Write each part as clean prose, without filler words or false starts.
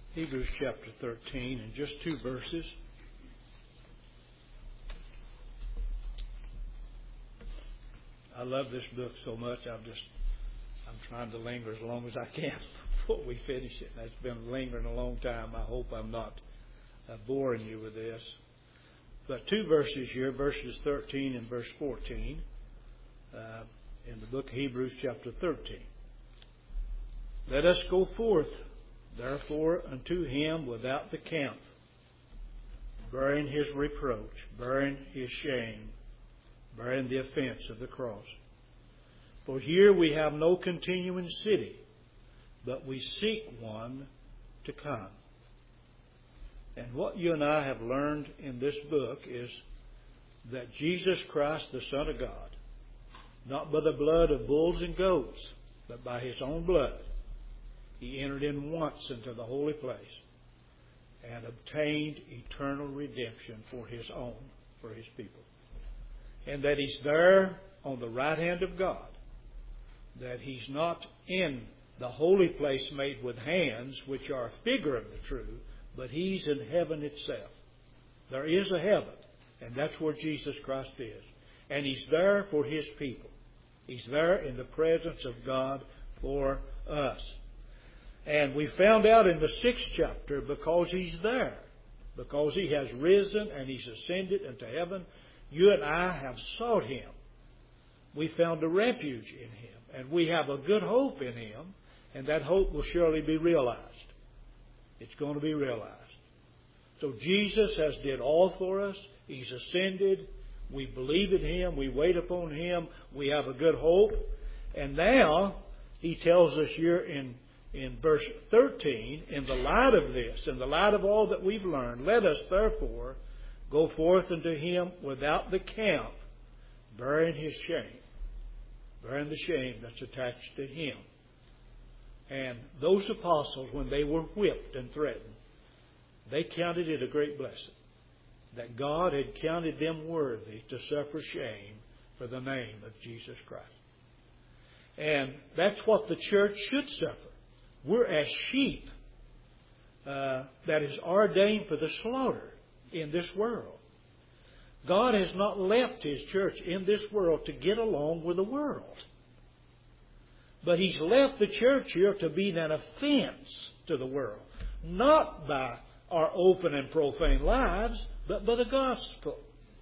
Hebrews chapter 13 and just 2 verses. I love this book so much, I'm trying to linger as long as I can before we finish it. That's been lingering a long time. I hope I'm not boring you with this. But 2 verses here, verses 13 and verse 14, in the book of Hebrews chapter 13. Let us go forth, therefore, unto him without the camp, bearing his reproach, bearing his shame, bearing the offense of the cross. For here we have no continuing city, but we seek one to come. And what you and I have learned in this book is that Jesus Christ, the Son of God, not by the blood of bulls and goats, but by his own blood, he entered in once into the holy place and obtained eternal redemption for his own, for his people. And that he's there on the right hand of God. That he's not in the holy place made with hands, which are a figure of the true, but he's in heaven itself. There is a heaven, and that's where Jesus Christ is. And he's there for his people. He's there in the presence of God for us. And we found out in the 6th chapter, because he's there, because he has risen and he's ascended into heaven, you and I have sought him. We found a refuge in him. And we have a good hope in him. And that hope will surely be realized. It's going to be realized. So Jesus has did all for us. He's ascended. We believe in him. We wait upon him. We have a good hope. And now he tells us here in verse 13, in the light of this, in the light of all that we've learned, let us therefore go forth unto him without the camp, bearing his shame, bearing the shame that's attached to him. And those apostles, when they were whipped and threatened, they counted it a great blessing that God had counted them worthy to suffer shame for the name of Jesus Christ. And that's what the church should suffer. We're as sheep that is ordained for the slaughter in this world. God has not left his church in this world to get along with the world. But he's left the church here to be an offense to the world. Not by our open and profane lives, but by the gospel.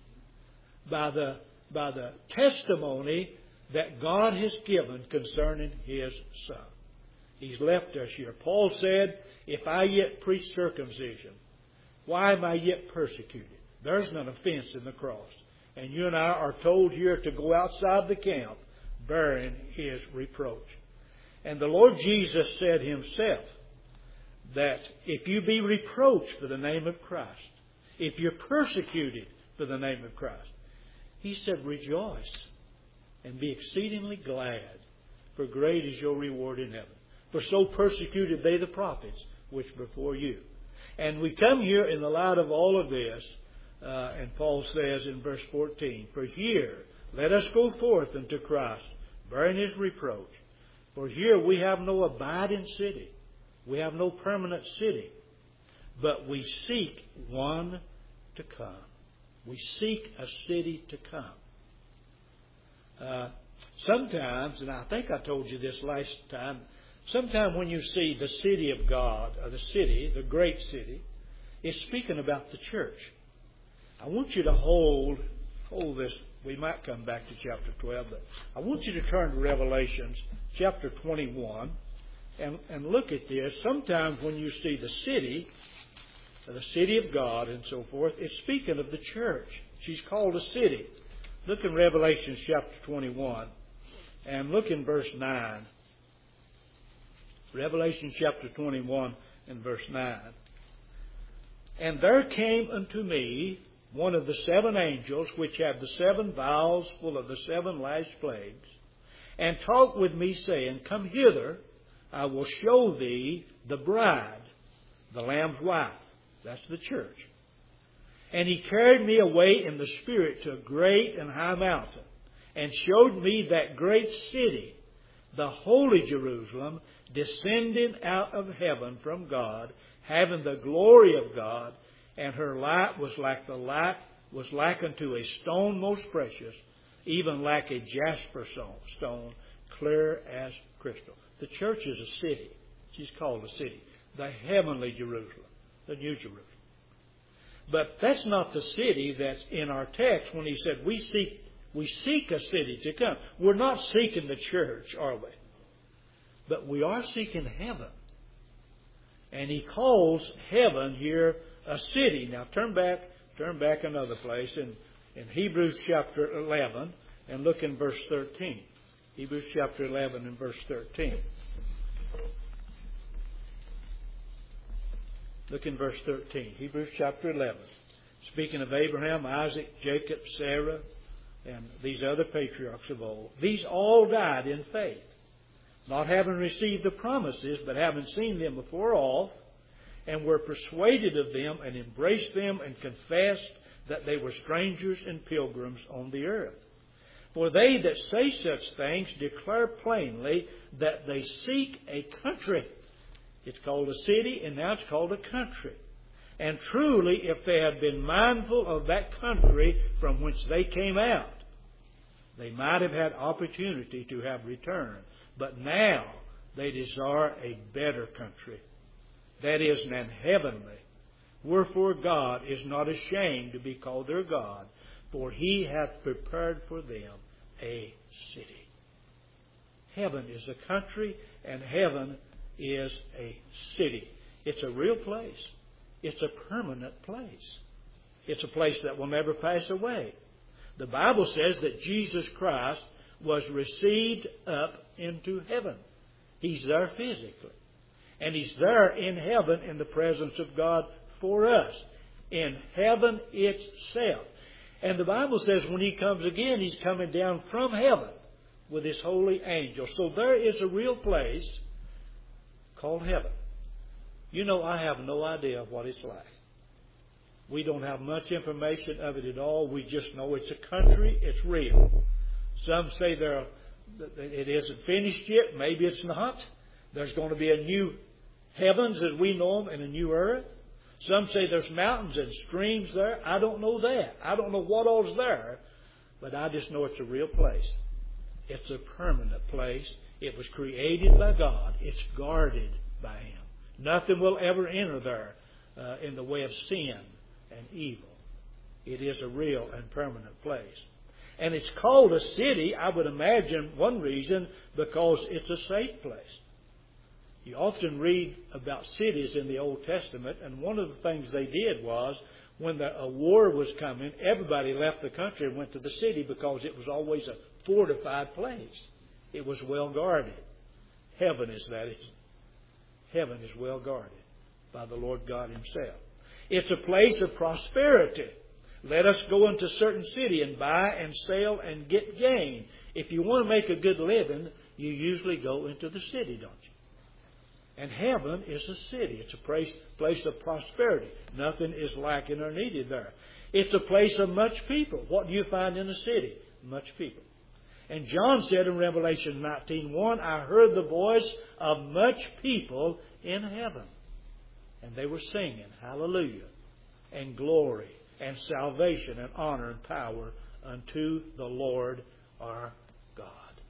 By the testimony that God has given concerning his Son. He's left us here. Paul said, if I yet preach circumcision, why am I yet persecuted? There's an offense in the cross. And you and I are told here to go outside the camp bearing his reproach. And the Lord Jesus said himself that if you be reproached for the name of Christ, if you're persecuted for the name of Christ, he said, rejoice and be exceedingly glad, for great is your reward in heaven. For so persecuted they the prophets which before you. And we come here in the light of all of this, and Paul says in verse 14, for here let us go forth unto Christ, bearing his reproach. For here we have no abiding city. We have no permanent city. But we seek one to come. We seek a city to come. Sometimes, and I think I told you this last time, sometimes when you see the city of God, or the city, the great city, it's speaking about the church. I want you to hold this. We might come back to chapter 12, but I want you to turn to Revelations chapter 21 and look at this. Sometimes when you see the city of God and so forth, it's speaking of the church. She's called a city. Look in Revelation chapter 21 and look in verse 9. Revelation chapter 21 and verse 9. And there came unto me one of the 7 angels, which had the 7 vials full of the 7 last plagues, and talked with me, saying, come hither, I will show thee the bride, the Lamb's wife. That's the church. And he carried me away in the Spirit to a great and high mountain, and showed me that great city, the holy Jerusalem, descending out of heaven from God, having the glory of God, and her light was like unto a stone most precious, even like a jasper stone, clear as crystal. The church is a city. She's called a city. The heavenly Jerusalem, the New Jerusalem. But that's not the city that's in our text when he said we seek a city to come. We're not seeking the church, are we? But we are seeking heaven. And he calls heaven here a city. Now turn back another place in Hebrews chapter 11 and look in verse 13. Hebrews chapter 11 and verse 13. Look in verse 13. Hebrews chapter 11. Speaking of Abraham, Isaac, Jacob, Sarah, and these other patriarchs of old. These all died in faith, not having received the promises, but having seen them afar off, and were persuaded of them, and embraced them, and confessed that they were strangers and pilgrims on the earth. For they that say such things declare plainly that they seek a country. It's called a city, and now it's called a country. And truly, if they had been mindful of that country from whence they came out, they might have had opportunity to have returned. But now they desire a better country, that is, an heavenly. Wherefore God is not ashamed to be called their God, for He hath prepared for them a city. Heaven is a country, and heaven is a city. It's a real place. It's a permanent place. It's a place that will never pass away. The Bible says that Jesus Christ was received up into heaven. He's there physically. And He's there in heaven in the presence of God for us. In heaven itself. And the Bible says when He comes again, He's coming down from heaven with His holy angels. So there is a real place called heaven. You know, I have no idea what it's like. We don't have much information of it at all. We just know it's a country. It's real. Some say it isn't finished yet. Maybe it's not. There's going to be a new heavens as we know them and a new earth. Some say there's mountains and streams there. I don't know that. I don't know what all's there. But I just know it's a real place. It's a permanent place. It was created by God. It's guarded by Him. Nothing will ever enter there in the way of sin and evil. It is a real and permanent place. And it's called a city, I would imagine, one reason, because it's a safe place. You often read about cities in the Old Testament, and one of the things they did was, when a war was coming, everybody left the country and went to the city because it was always a fortified place. It was well guarded. Heaven is that. Heaven is well guarded by the Lord God Himself. It's a place of prosperity. Let us go into a certain city and buy and sell and get gain. If you want to make a good living, you usually go into the city, don't you? And heaven is a city. It's a place of prosperity. Nothing is lacking or needed there. It's a place of much people. What do you find in a city? Much people. And John said in Revelation 19:1, I heard the voice of much people in heaven. And they were singing, hallelujah, and glory, and salvation, and honor, and power unto the Lord our God.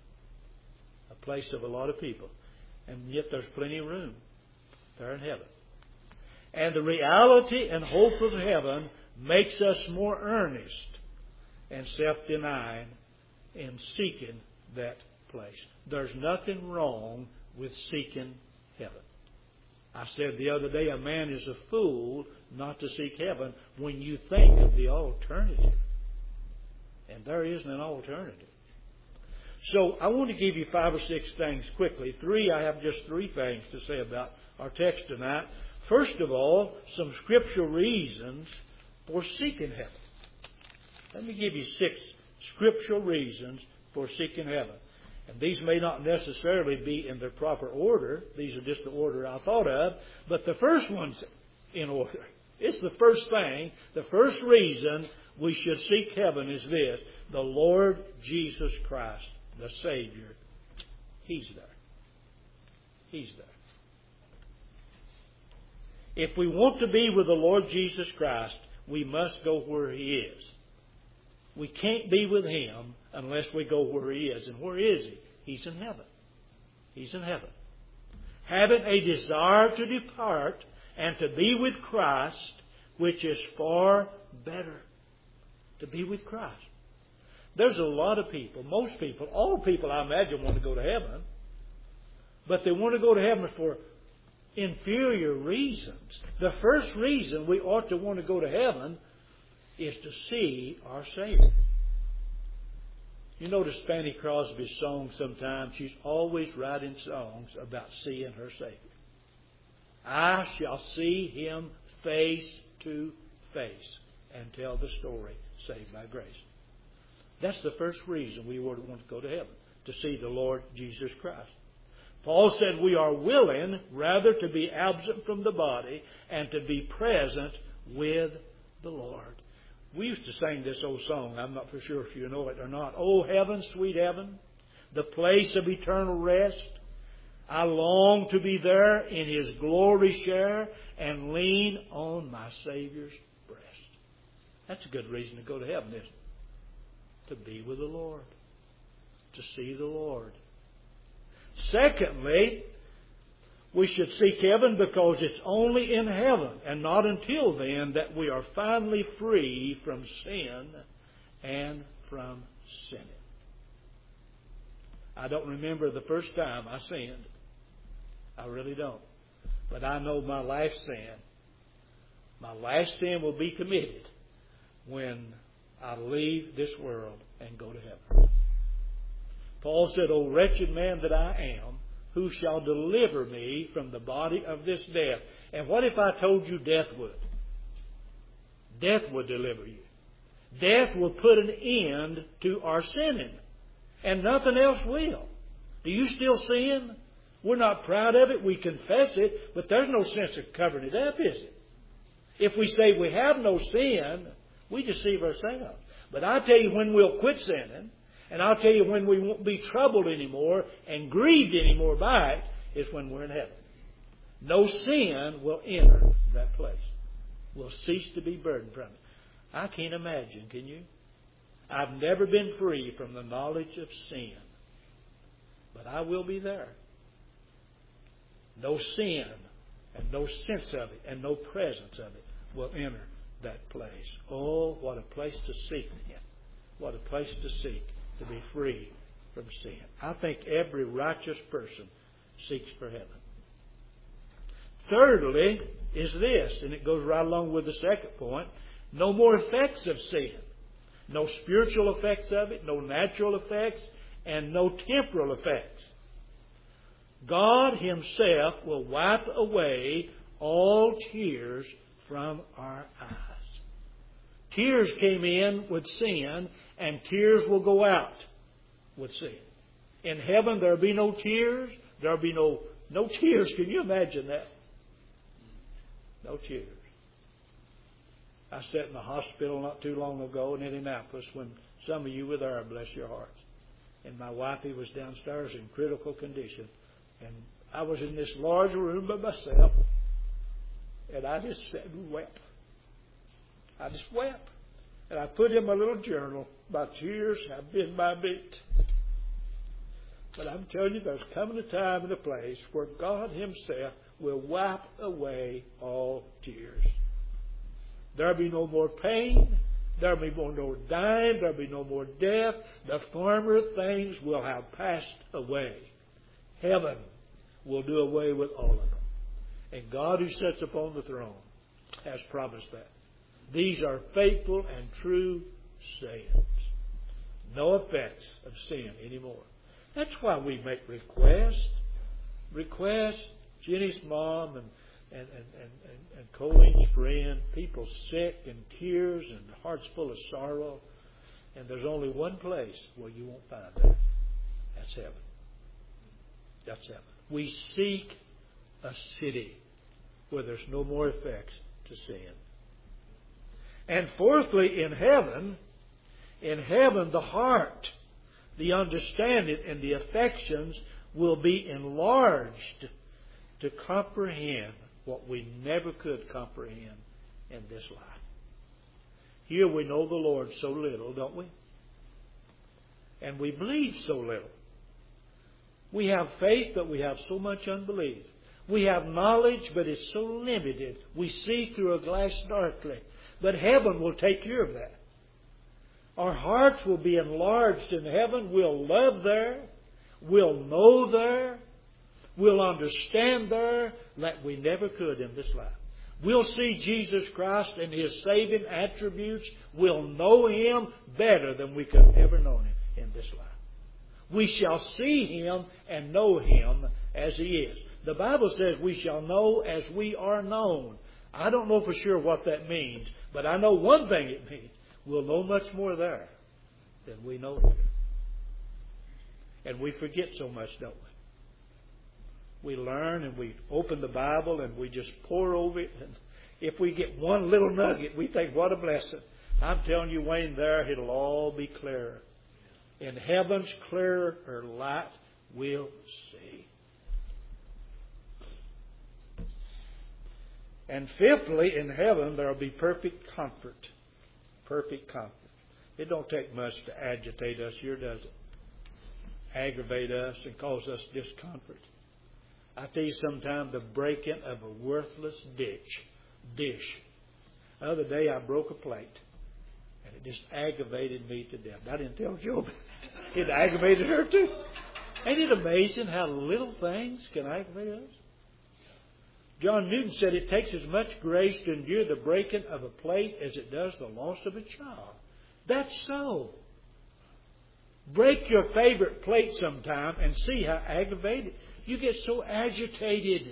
A place of a lot of people. And yet there's plenty of room there in heaven. And the reality and hope of heaven makes us more earnest and self-denying in seeking that place. There's nothing wrong with seeking heaven. I said the other day, a man is a fool not to seek heaven when you think of the alternative. And there isn't an alternative. So I want to give you 5 or 6 things quickly. I have just 3 things to say about our text tonight. First of all, some scriptural reasons for seeking heaven. Let me give you 6 scriptural reasons for seeking heaven. And these may not necessarily be in their proper order. These are just the order I thought of. But the first one's in order. It's the first thing. The first reason we should seek heaven is this: the Lord Jesus Christ, the Savior, He's there. He's there. If we want to be with the Lord Jesus Christ, we must go where He is. We can't be with Him unless we go where He is. And where is He? He's in heaven. He's in heaven. Having a desire to depart and to be with Christ, which is far better. To be with Christ. There's a lot of people, most people, all people I imagine want to go to heaven. But they want to go to heaven for inferior reasons. The first reason we ought to want to go to heaven is to see our Savior. You notice Fanny Crosby's song sometimes. She's always writing songs about seeing her Savior. I shall see Him face to face and tell the story, saved by grace. That's the first reason we would want to go to heaven, to see the Lord Jesus Christ. Paul said we are willing rather to be absent from the body and to be present with the Lord. We used to sing this old song. I'm not for sure if you know it or not. Oh, heaven, sweet heaven, the place of eternal rest. I long to be there in His glory share and lean on my Savior's breast. That's a good reason to go to heaven, isn't it? To be with the Lord. To see the Lord. Secondly, we should seek heaven because it's only in heaven and not until then that we are finally free from sin and from sinning. I don't remember the first time I sinned. I really don't. But I know my last sin. My last sin will be committed when I leave this world and go to heaven. Paul said, O wretched man that I am, who shall deliver me from the body of this death? And what if I told you death would? Death would deliver you. Death will put an end to our sinning. And nothing else will. Do you still sin? We're not proud of it. We confess it. But there's no sense of covering it up, is it? If we say we have no sin, we deceive ourselves. But I'll tell you when we'll quit sinning, and I'll tell you when we won't be troubled anymore and grieved anymore by it, is when we're in heaven. No sin will enter that place. We'll cease to be burdened from it. I can't imagine, can you? I've never been free from the knowledge of sin. But I will be there. No sin and no sense of it and no presence of it will enter that place. Oh, what a place to seek Him. What a place to seek to be free from sin. I think every righteous person seeks for heaven. Thirdly is this, and it goes right along with the second point, no more effects of sin. No spiritual effects of it, no natural effects, and no temporal effects. God Himself will wipe away all tears from our eyes. Tears came in with sin, and tears will go out with sin. In heaven there will be no tears. There will be no tears. Can you imagine that? No tears. I sat in the hospital not too long ago in Indianapolis when some of you were there, bless your hearts. And my wifey was downstairs in critical condition. And I was in this large room by myself. And I just sat and wept. I just wept. And I put in my little journal, my tears have been my meat. But I'm telling you, there's coming a time and a place where God Himself will wipe away all tears. There'll be no more pain. There'll be no more dying. There'll be no more death. The former things will have passed away. Heaven will do away with all of them. And God who sits upon the throne has promised that. These are faithful and true sayings. No effects of sin anymore. That's why we make requests. Jenny's mom and Colleen's friend, people sick and tears and hearts full of sorrow. And there's only one place where you won't find that. That's heaven. That's heaven. We seek a city where there's no more effects to sin. And fourthly, in heaven, the heart, the understanding, and the affections will be enlarged to comprehend what we never could comprehend in this life. Here we know the Lord so little, don't we? And we believe so little. We have faith, but we have so much unbelief. We have knowledge, but it's so limited. We see through a glass darkly. But heaven will take care of that. Our hearts will be enlarged in heaven. We'll love there. We'll know there. We'll understand there like we never could in this life. We'll see Jesus Christ and His saving attributes. We'll know Him better than we could have ever known Him in this life. We shall see Him and know Him as He is. The Bible says we shall know as we are known. I don't know for sure what that means, but I know one thing it means. We'll know much more there than we know here. And we forget so much, don't we? We learn and we open the Bible and we just pour over it. And if we get one little nugget, we think, what a blessing. I'm telling you, Wayne, there it'll all be clearer. In heaven's clearer light, we'll see. And fifthly, in heaven, there will be perfect comfort. Perfect comfort. It don't take much to agitate us here, does it? Aggravate us and cause us discomfort. I tell you, sometimes the breaking of a worthless dish. The other day I broke a plate, and it just aggravated me to death. I didn't tell Joe about it. It aggravated her too. Ain't it amazing how little things can aggravate us? John Newton said it takes as much grace to endure the breaking of a plate as it does the loss of a child. That's so. Break your favorite plate sometime and see how aggravated. You get so agitated.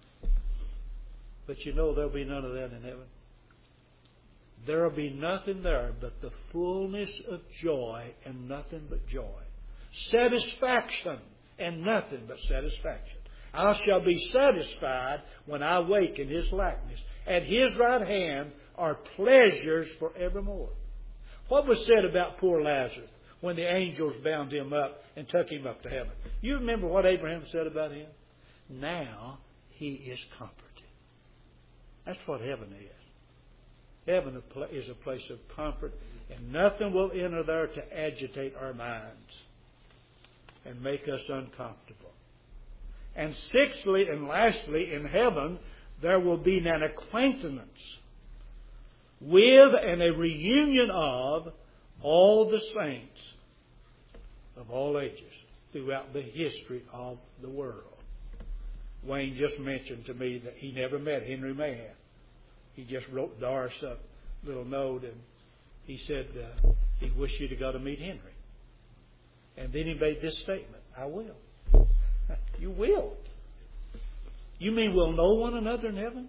But you know there'll be none of that in heaven. There'll be nothing there but the fullness of joy and nothing but joy. Satisfaction and nothing but satisfaction. I shall be satisfied when I wake in His likeness. At His right hand are pleasures forevermore. What was said about poor Lazarus when the angels bound him up and took him up to heaven? You remember what Abraham said about him? Now he is comforted. That's what heaven is. Heaven is a place of comfort, and nothing will enter there to agitate our minds and make us uncomfortable. And sixthly and lastly, in heaven, there will be an acquaintance with and a reunion of all the saints of all ages throughout the history of the world. Wayne just mentioned to me that he never met Henry Mahan. He just wrote Doris a little note, and he said he wished you'd have got to meet Henry. And then he made this statement: I will. You will. You mean we'll know one another in heaven?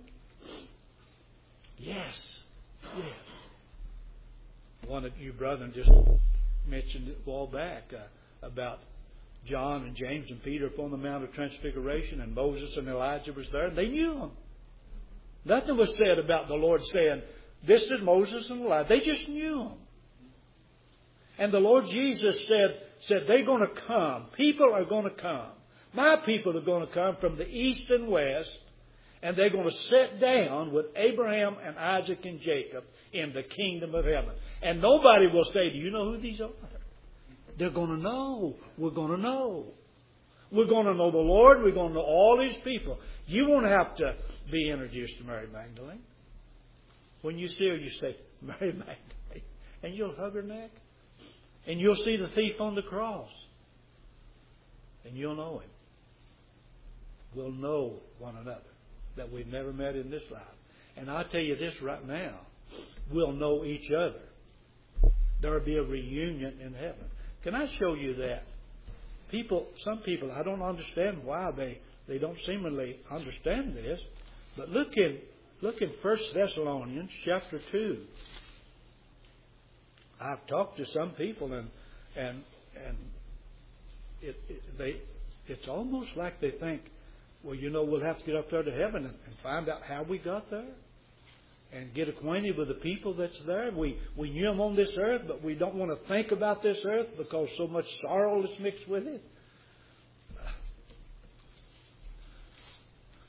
Yes. Yes. One of you brethren just mentioned it a while back about John and James and Peter upon the Mount of Transfiguration, and Moses and Elijah was there, and they knew him. Nothing was said about the Lord saying, this is Moses and Elijah. They just knew him. And the Lord Jesus said they're going to come. People are going to come. My people are going to come from the east and west, and they're going to sit down with Abraham and Isaac and Jacob in the kingdom of heaven. And nobody will say, do you know who these are? They're going to know. We're going to know. We're going to know the Lord. We're going to know all His people. You won't have to be introduced to Mary Magdalene. When you see her, you say, Mary Magdalene. And you'll hug her neck. And you'll see the thief on the cross. And you'll know him. We'll know one another that we've never met in this life. And I'll tell you this right now. We'll know each other. There'll be a reunion in heaven. Can I show you that? Some people, I don't understand why they don't seemingly understand this. But look in 1 Thessalonians chapter 2. I've talked to some people and it's almost like they think, well, we'll have to get up there to heaven and find out how we got there and get acquainted with the people that's there. We knew them on this earth, but we don't want to think about this earth because so much sorrow is mixed with it.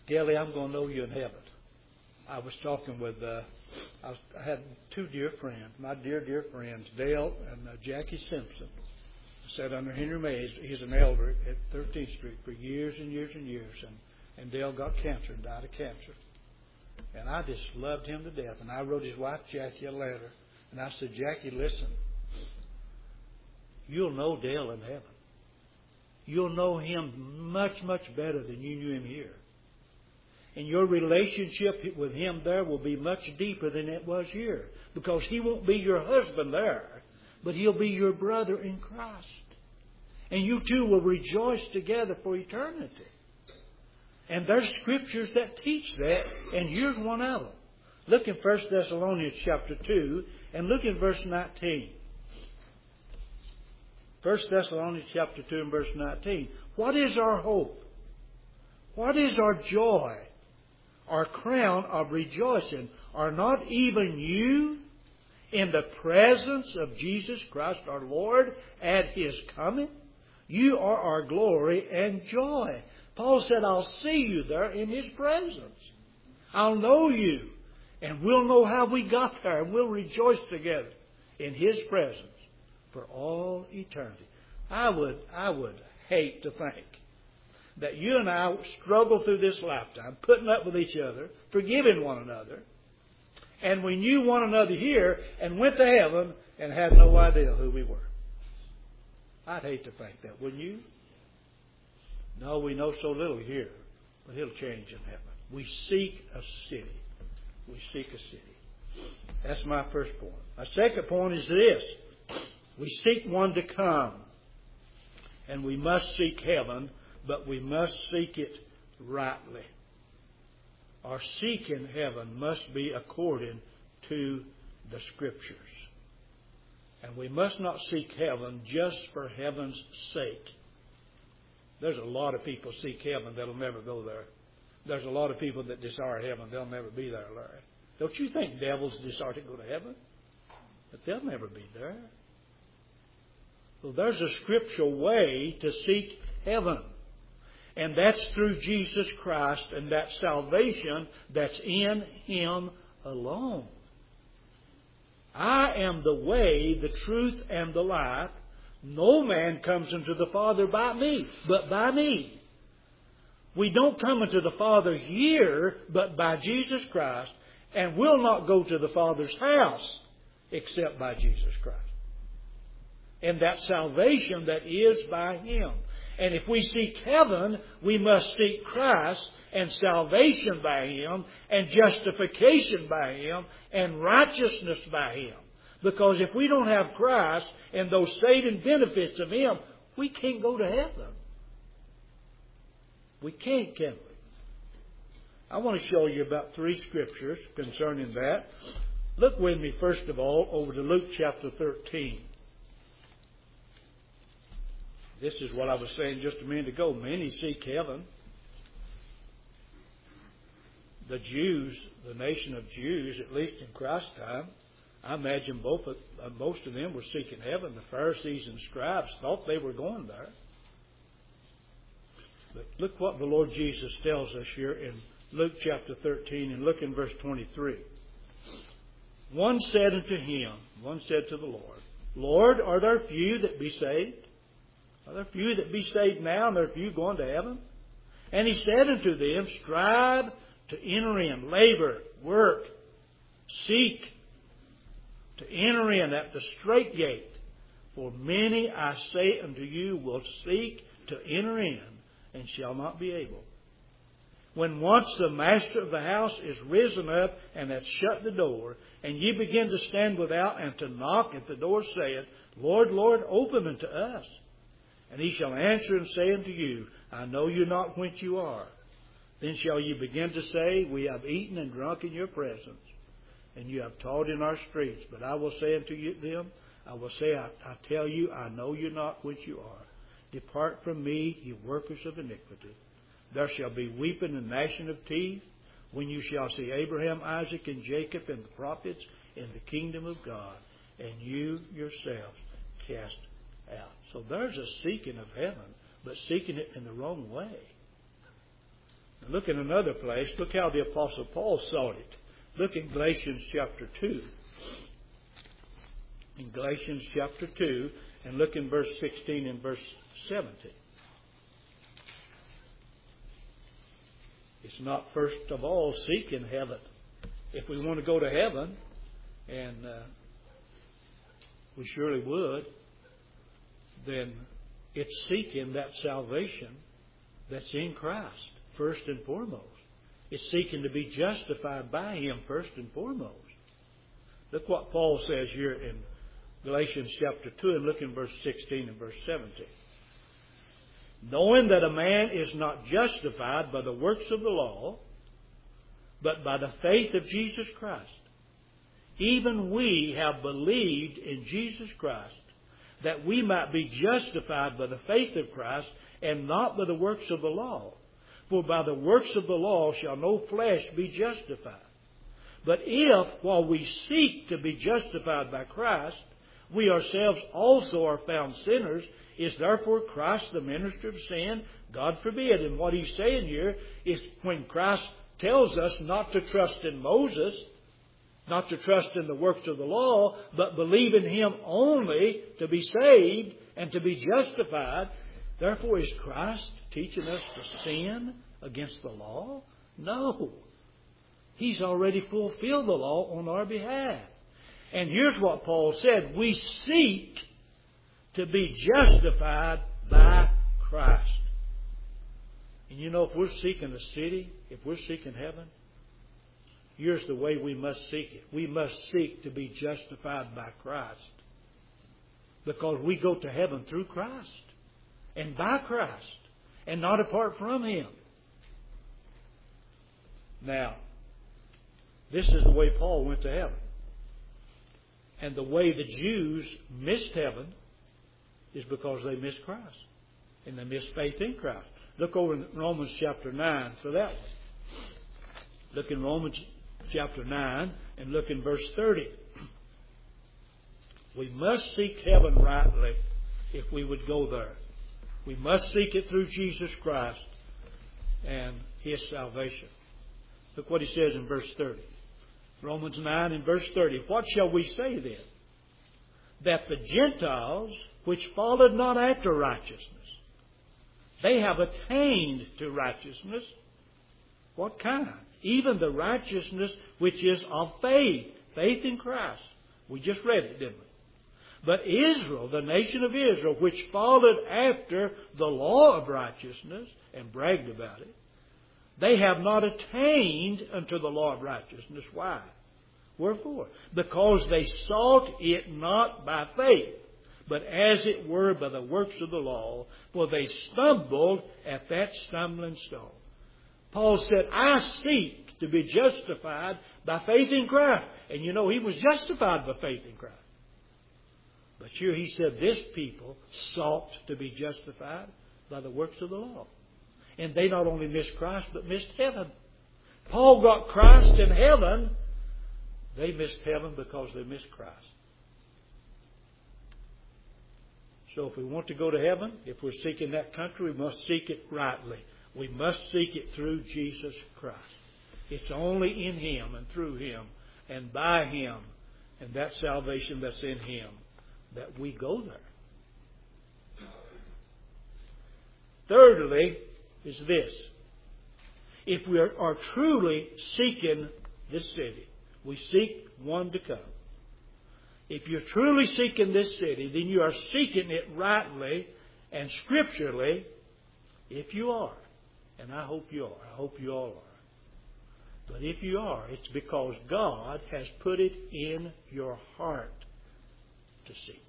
Kelly, I'm going to know you in heaven. I was talking with, I had two dear friends, my dear friends, Dale and Jackie Simpson. Sat under Henry Mays. He's an elder at 13th Street for years and years and years. And Dale got cancer and died of cancer. And I just loved him to death. And I wrote his wife, Jackie, a letter. And I said, Jackie, listen, you'll know Dale in heaven. You'll know him much, much better than you knew him here. And your relationship with him there will be much deeper than it was here. Because he won't be your husband there, but he'll be your brother in Christ. And you two will rejoice together for eternity. And there's scriptures that teach that, and here's one of them. Look in 1 Thessalonians chapter 2, and look in verse 19. 1 Thessalonians chapter 2 and verse 19. What is our hope? What is our joy? Our crown of rejoicing? Are not even you in the presence of Jesus Christ our Lord at His coming? You are our glory and joy. Paul said, I'll see you there in His presence. I'll know you. And we'll know how we got there. And we'll rejoice together in His presence for all eternity. I would hate to think that you and I struggle through this lifetime, putting up with each other, forgiving one another, and we knew one another here and went to heaven and had no idea who we were. I'd hate to think that, wouldn't you? No, we know so little here, but it'll change in heaven. We seek a city. We seek a city. That's my first point. My second point is this. We seek one to come. And we must seek heaven, but we must seek it rightly. Our seeking heaven must be according to the Scriptures. And we must not seek heaven just for heaven's sake. There's a lot of people seek heaven that'll never go there. There's a lot of people that desire heaven. They'll never be there, Larry. Don't you think devils desire to go to heaven? But they'll never be there. Well, there's a scriptural way to seek heaven. And that's through Jesus Christ and that salvation that's in Him alone. I am the way, the truth, and the life. No man comes into the Father by me, but by me. We don't come into the Father here, but by Jesus Christ. And will not go to the Father's house except by Jesus Christ. And that salvation that is by Him. And if we seek heaven, we must seek Christ and salvation by Him and justification by Him and righteousness by Him. Because if we don't have Christ and those saving benefits of Him, we can't go to heaven. We can't, can we? I want to show you about 3 scriptures concerning that. Look with me, first of all, over to Luke chapter 13. This is what I was saying just a minute ago. Many seek heaven. The Jews, the nation of Jews, at least in Christ's time, I imagine most of them were seeking heaven. The Pharisees and scribes thought they were going there. But look what the Lord Jesus tells us here in Luke chapter 13, and look in verse 23. One said unto Him, one said to the Lord, Lord, are there few that be saved? Are there few that be saved now, and there are few going to heaven? And He said unto them, strive to enter in, labor, work, seek to enter in at the strait gate. For many, I say unto you, will seek to enter in, and shall not be able. When once the master of the house is risen up, and hath shut the door, and ye begin to stand without, and to knock at the door, saying, Lord, Lord, open unto us. And He shall answer and say unto you, I know you not whence you are. Then shall you begin to say, We have eaten and drunk in your presence, and you have taught in our streets. But I will say unto them, I will say, I tell you, I know you not whence you are. Depart from me, ye workers of iniquity. There shall be weeping and gnashing of teeth, when you shall see Abraham, Isaac, and Jacob, and the prophets in the kingdom of God, and you yourselves cast out. So there's a seeking of heaven, but seeking it in the wrong way. Look in another place. Look how the Apostle Paul saw it. Look in Galatians chapter 2. In Galatians chapter 2, and look in verse 16 and verse 17. It's not first of all seeking heaven. If we want to go to heaven, and we surely would, then it's seeking that salvation that's in Christ, first and foremost. It's seeking to be justified by Him first and foremost. Look what Paul says here in Galatians chapter 2, and look in verse 16 and verse 17. Knowing that a man is not justified by the works of the law, but by the faith of Jesus Christ. Even we have believed in Jesus Christ, that we might be justified by the faith of Christ, and not by the works of the law. For by the works of the law shall no flesh be justified. But if, while we seek to be justified by Christ, we ourselves also are found sinners, is therefore Christ the minister of sin? God forbid. And what he's saying here is, when Christ tells us not to trust in Moses, not to trust in the works of the law, but believe in Him only to be saved and to be justified, therefore is Christ teaching us to sin against the law? No. He's already fulfilled the law on our behalf. And here's what Paul said. We seek to be justified by Christ. And you know, if we're seeking a city, if we're seeking heaven, here's the way we must seek it. We must seek to be justified by Christ. Because we go to heaven through Christ and by Christ and not apart from Him. Now, this is the way Paul went to heaven. And the way the Jews missed heaven is because they missed Christ. And they missed faith in Christ. Look over in Romans chapter 9 for that one. Look in Romans chapter 9 and look in verse 30. We must seek heaven rightly if we would go there. We must seek it through Jesus Christ and His salvation. Look what he says in verse 30. Romans 9 and verse 30. What shall we say then? That the Gentiles, which followed not after righteousness, they have attained to righteousness. What kind? Even the righteousness which is of faith. Faith in Christ. We just read it, didn't we? But Israel, the nation of Israel, which followed after the law of righteousness and bragged about it, they have not attained unto the law of righteousness. Why? Wherefore? Because they sought it not by faith, but as it were by the works of the law, for they stumbled at that stumbling stone. Paul said, I seek to be justified by faith in Christ. And you know, he was justified by faith in Christ. But here he said this people sought to be justified by the works of the law. And they not only missed Christ, but missed heaven. Paul got Christ in heaven. They missed heaven because they missed Christ. So if we want to go to heaven, if we're seeking that country, we must seek it rightly. We must seek it through Jesus Christ. It's only in Him and through Him and by Him and that salvation that's in Him that we go there. Thirdly is this. If we are truly seeking this city, we seek one to come. If you're truly seeking this city, then you are seeking it rightly and scripturally, if you are. And I hope you are. I hope you all are. But if you are, it's because God has put it in your heart to seek.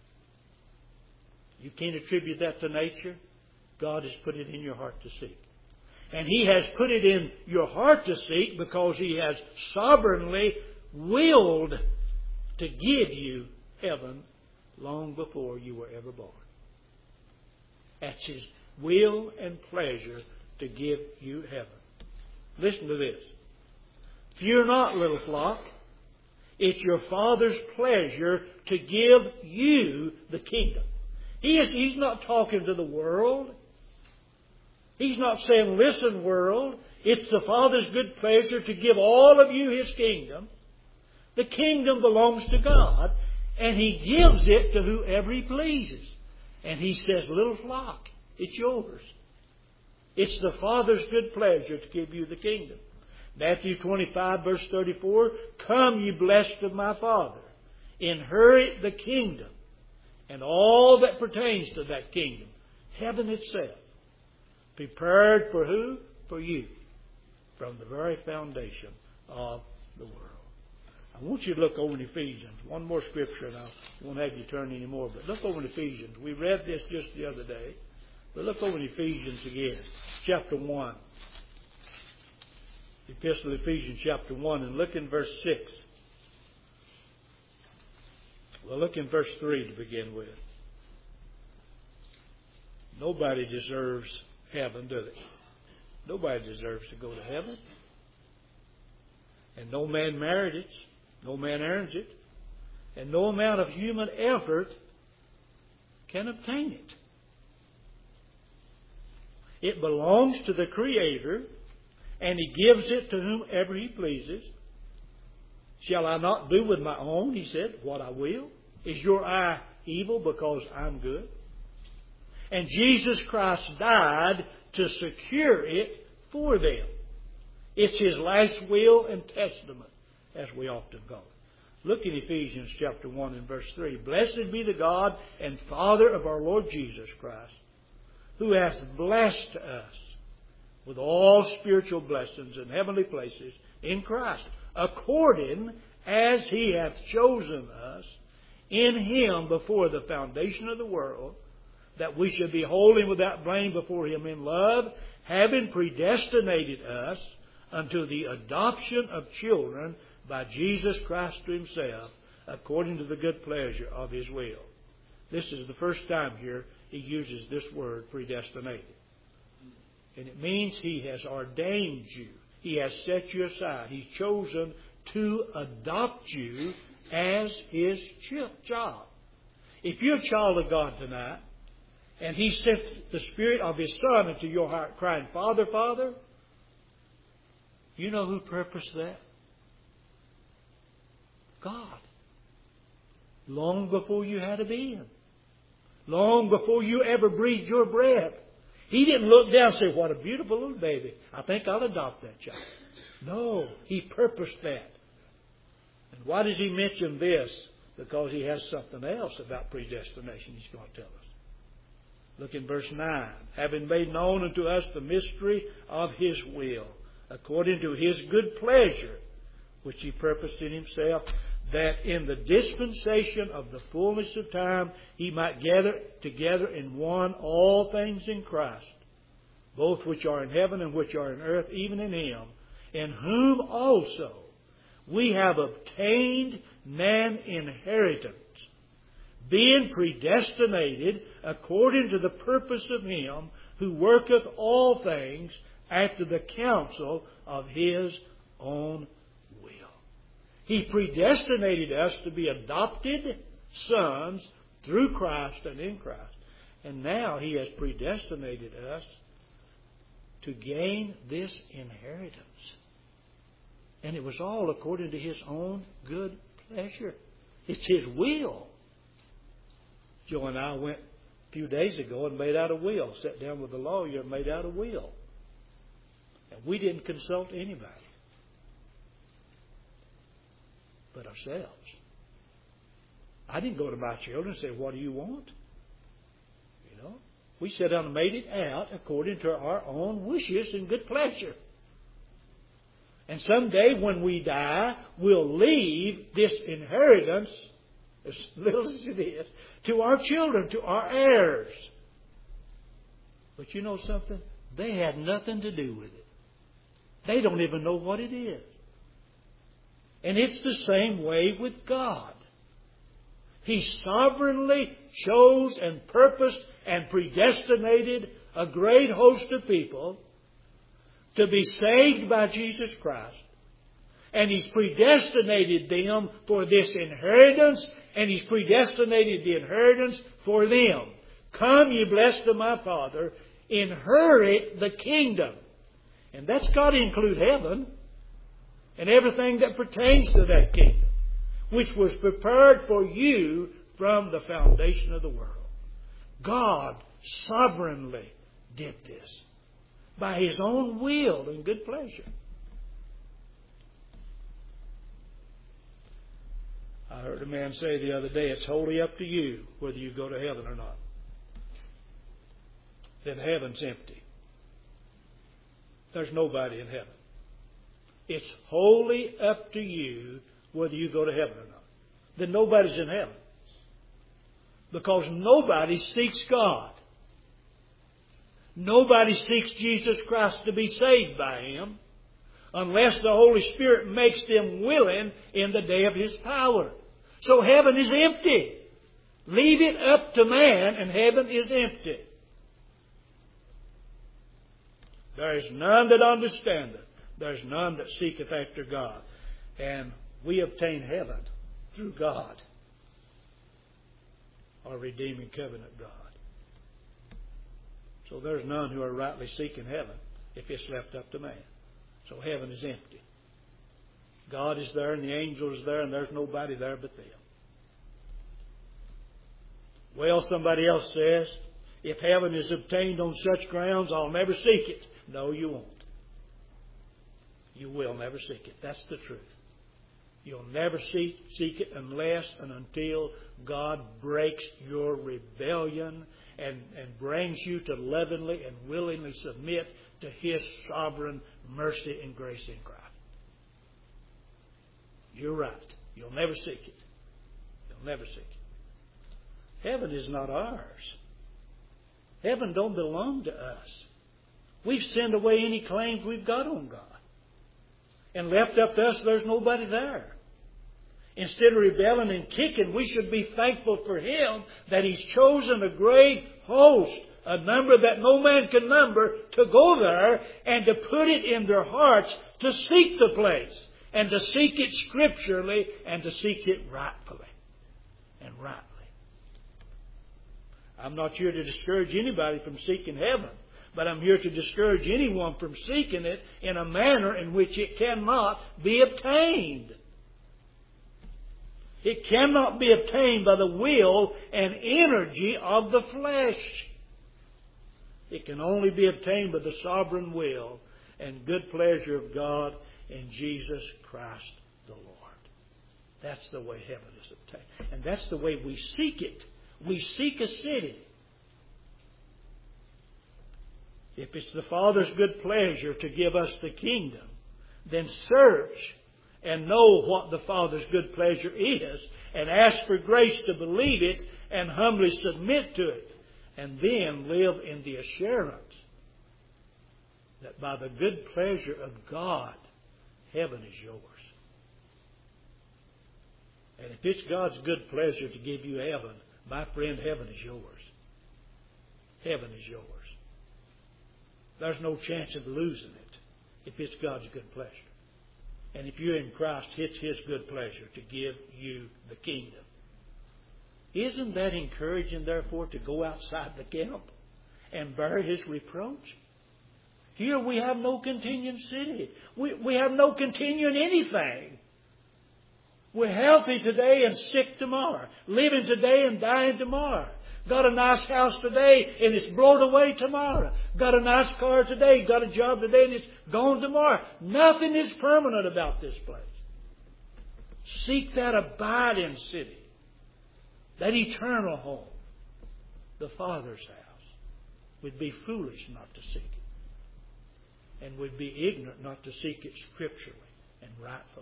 You can't attribute that to nature. God has put it in your heart to seek. And He has put it in your heart to seek because He has sovereignly willed to give you heaven long before you were ever born. That's His will and pleasure to give you heaven. Listen to this. Fear not, little flock. It's your Father's pleasure to give you the kingdom. He's not talking to the world. He's not saying, listen, world, it's the Father's good pleasure to give all of you His kingdom. The kingdom belongs to God, and He gives it to whoever He pleases. And He says, little flock, it's yours. It's the Father's good pleasure to give you the kingdom. Matthew 25, verse 34, come, ye blessed of my Father, inherit the kingdom and all that pertains to that kingdom, heaven itself, prepared for who? For you, from the very foundation of the world. I want you to look over in Ephesians. One more scripture, and I won't have you turn anymore, but look over in Ephesians. We read this just the other day, but look over in Ephesians again, chapter 1. Epistle of Ephesians chapter 1, and look in verse 6. Well, look in verse 3 to begin with. Nobody deserves heaven, do they? Nobody deserves to go to heaven. And no man merits it. No man earns it. And no amount of human effort can obtain it. It belongs to the Creator, and He gives it to whomever He pleases. Shall I not do with my own, He said, what I will? Is your eye evil because I'm good? And Jesus Christ died to secure it for them. It's His last will and testament, as we often call it. Look in Ephesians chapter 1 and verse 3. Blessed be the God and Father of our Lord Jesus Christ, who hath blessed us with all spiritual blessings in heavenly places in Christ, according as He hath chosen us in Him before the foundation of the world, that we should be holy and without blame before Him in love, having predestinated us unto the adoption of children by Jesus Christ to Himself, according to the good pleasure of His will. This is the first time here He uses this word, predestinated. And it means He has ordained you. He has set you aside. He's chosen to adopt you as His child. If you're a child of God tonight, and He sent the Spirit of His Son into your heart, crying, Father, Father, you know who purposed that? God. Long before you had a being. Long before you ever breathed your breath. He didn't look down and say, what a beautiful little baby. I think I'll adopt that child. No, He purposed that. And why does He mention this? Because He has something else about predestination He's going to tell us. Look in verse 9. Having made known unto us the mystery of His will, according to His good pleasure, which He purposed in Himself, that in the dispensation of the fullness of time He might gather together in one all things in Christ, both which are in heaven and which are in earth, even in Him, in whom also we have obtained an inheritance, being predestinated according to the purpose of Him who worketh all things after the counsel of His own will. He predestinated us to be adopted sons through Christ and in Christ. And now He has predestinated us to gain this inheritance. And it was all according to His own good pleasure. It's His will. Joe and I went a few days ago and made out a will. Sat down with the lawyer and made out a will. And we didn't consult anybody but ourselves. I didn't go to my children and say, what do you want? You know, we sat down and made it out according to our own wishes and good pleasure. And someday when we die, we'll leave this inheritance, as little as it is, to our children, to our heirs. But you know something? They had nothing to do with it. They don't even know what it is. And it's the same way with God. He sovereignly chose and purposed and predestinated a great host of people to be saved by Jesus Christ. And He's predestinated them for this inheritance, and He's predestinated the inheritance for them. Come, ye blessed of my Father, inherit the kingdom. And that's got to include heaven and everything that pertains to that kingdom, which was prepared for you from the foundation of the world. God sovereignly did this by His own will and good pleasure. I heard a man say the other day, it's wholly up to you whether you go to heaven or not. Then heaven's empty. There's nobody in heaven. It's wholly up to you whether you go to heaven or not. Then nobody's in heaven. Because nobody seeks God. Nobody seeks Jesus Christ to be saved by Him unless the Holy Spirit makes them willing in the day of His power. So heaven is empty. Leave it up to man and heaven is empty. There is none that understandeth. There is none that seeketh after God. And we obtain heaven through God, our redeeming covenant God. So there's none who are rightly seeking heaven if it's left up to man. So heaven is empty. God is there and the angel is there and there's nobody there but them. Well, somebody else says, if heaven is obtained on such grounds, I'll never seek it. No, you won't. You will never seek it. That's the truth. You'll never seek it unless and until God breaks your rebellion and brings you to lovingly and willingly submit to His sovereign mercy and grace in Christ. You're right. You'll never seek it. You'll never seek it. Heaven is not ours. Heaven don't belong to us. We've sent away any claims we've got on God. And left up to us, there's nobody there. Instead of rebelling and kicking, we should be thankful for Him that He's chosen a great host, a number that no man can number, to go there and to put it in their hearts to seek the place and to seek it scripturally and to seek it rightfully and rightly. I'm not here to discourage anybody from seeking heaven, but I'm here to discourage anyone from seeking it in a manner in which it cannot be obtained. It cannot be obtained by the will and energy of the flesh. It can only be obtained by the sovereign will and good pleasure of God in Jesus Christ the Lord. That's the way heaven is obtained. And that's the way we seek it. We seek a city. If it's the Father's good pleasure to give us the kingdom, then search and know what the Father's good pleasure is and ask for grace to believe it and humbly submit to it. And then live in the assurance that by the good pleasure of God, heaven is yours. And if it's God's good pleasure to give you heaven, my friend, heaven is yours. Heaven is yours. There's no chance of losing it if it's God's good pleasure. And if you're in Christ, it's His good pleasure to give you the kingdom. Isn't that encouraging, therefore, to go outside the camp and bear His reproach? Here we have no continuing city. We have no continuing anything. We're healthy today and sick tomorrow. Living today and dying tomorrow. Got a nice house today and it's blown away tomorrow. Got a nice car today, got a job today and it's gone tomorrow. Nothing is permanent about this place. Seek that abiding city. That eternal home. The Father's house. We'd be foolish not to seek it. And we'd be ignorant not to seek it scripturally and rightfully.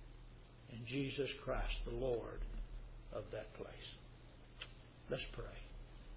In Jesus Christ, the Lord of that place. Let's pray.